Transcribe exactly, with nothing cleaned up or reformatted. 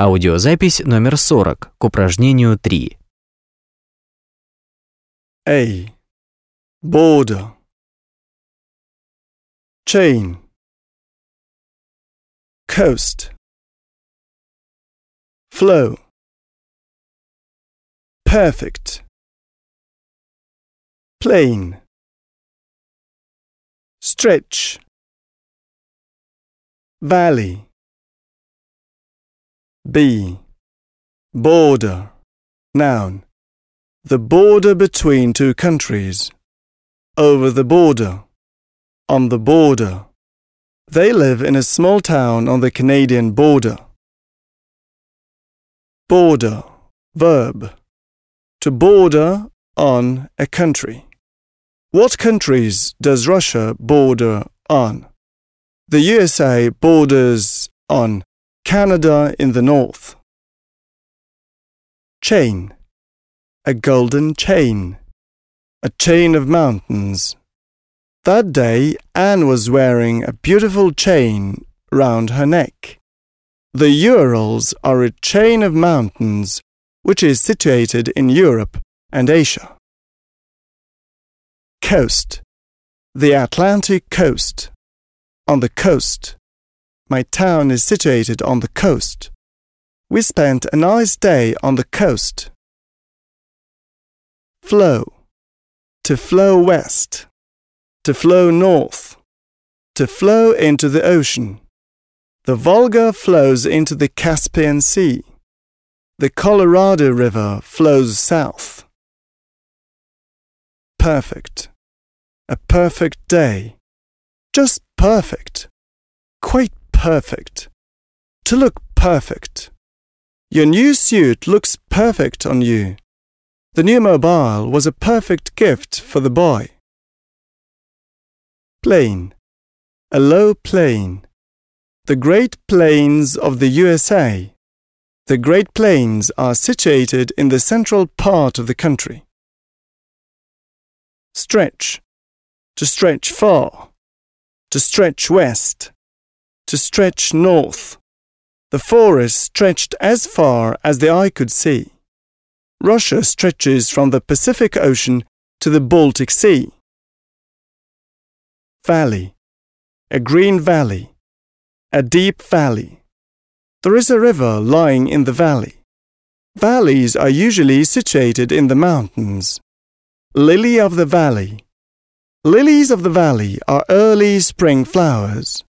Аудиозапись номер сорок к упражнению три. A. Border. Chain. Coast. Flow. Perfect. Plain. Stretch. Valley. B. Border. Noun. The border between two countries. Over the border. On the border. They live in a small town on the Canadian border. Border. Verb. To border on a country. What countries does Russia border on? The U S A borders on Canada in the north. Chain. A golden chain. A chain of mountains. That day, Anne was wearing a beautiful chain round her neck. The Urals are a chain of mountains which is situated in Europe and Asia. Coast. The Atlantic coast. On the coast. My town is situated on the coast. We spent a nice day on the coast. Flow. To flow west. To flow north. To flow into the ocean. The Volga flows into the Caspian Sea. The Colorado River flows south. Perfect. A perfect day. Just perfect. Quite perfect. To look perfect. Your new suit looks perfect on you. The new mobile was a perfect gift for the boy. Plain. A low plain. The Great Plains of the U S A. The Great Plains are situated in the central part of the country. Stretch. To stretch far. To stretch west. To stretch north. The forest stretched as far as the eye could see. Russia stretches from the Pacific Ocean to the Baltic Sea. Valley. A green valley. A deep valley. There is a river lying in the valley. Valleys are usually situated in the mountains. Lily of the valley. Lilies of the valley are early spring flowers.